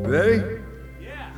Ready? Yeah.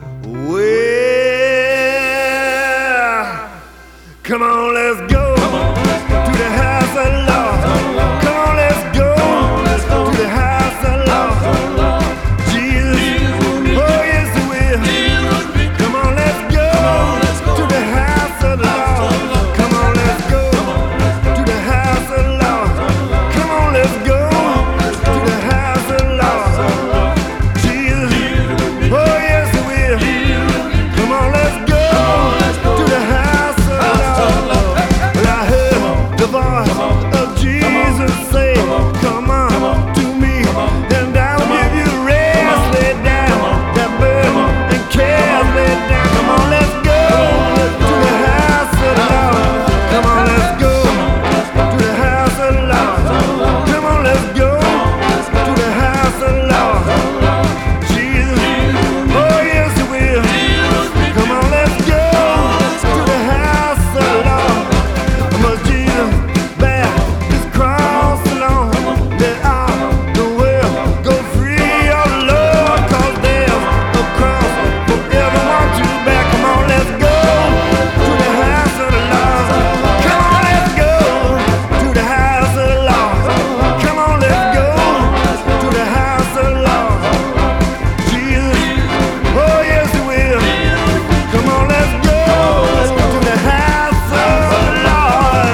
Well, come on, let's go to the house of the Lord. Come on, let's go to the house of the Lord. Jesus, oh yes, we will. Come on, let's go to the house of the Lord. Come on, let's go to the house of the Lord. Come on, let's go to the house of the Lord. Jesus, oh yes, we will. Come on, let's go to the house of the Lord. Well, I heard the voice of Jesus say, come on to me, and I will give you rest. Lay down that burden and care, lay down. Come on, let's go to the house of the Lord. Come on, let's go to the house of the Lord. Come on, let's go to the house of the Lord. Jesus, oh yes, we will. Come on, let's go to the house of the Lord. Must Jesus bear his cross alone? Let all the world go free, oh Lord, 'cause there's a cross for everyone to bear. Come on, let's go to the house of the Lord. Come on, let's go to the house of the Lord. Come on, let's go to the house of the Lord. Jesus, oh yes, we will. Come on, let's go to the house of the Lord.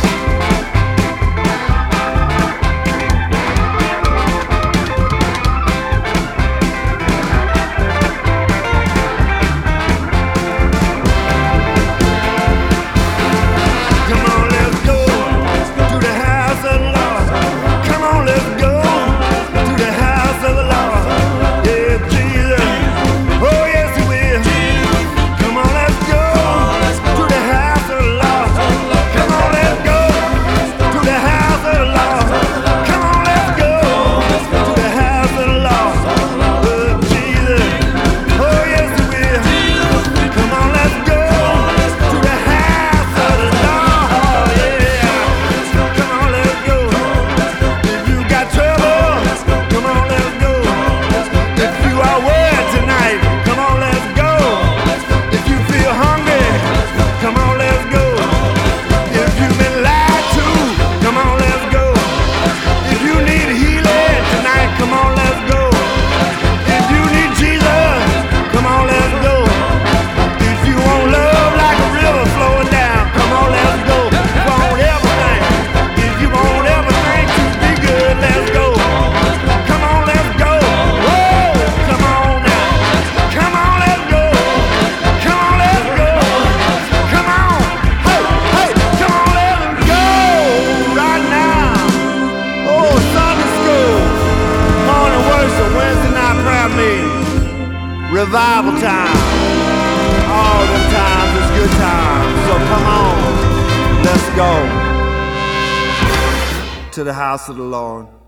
Come on, let's go to the house of the Lord. Come on, let's go to the house of the Lord. Yeah, Jesus. Oh, yes, we will. Come on, let's go to the house of the Lord. Come on, let's go to the house of the Lord. Come on, let's go to the house of the Lord. Oh, Jesus. Oh, yes, we will. Come on, let's go to the house of the Lord. Yeah. Come on, let's go. If you got trouble, come on, let's go. If you are worried tonight, come on, let's go. If you feel hungry, come on, let's go. If you've been lied to, come on, let's go. If you need healing tonight, come on, let's go. If you need Jesus, come on, let's go. If you want love like a river flowing down, come on, let's go. If you want everything, if you want everything to be good, let's go. Come on, let's go. Whoa, come on now. Come on, let's go. Come on, let's go. Come on. Hey, hey, come on, let's go right now. Oh, Sunday school, morning worship, Wednesday night prayer meeting, revival time. All them times is good times. So come on, let's go to the house of the Lord.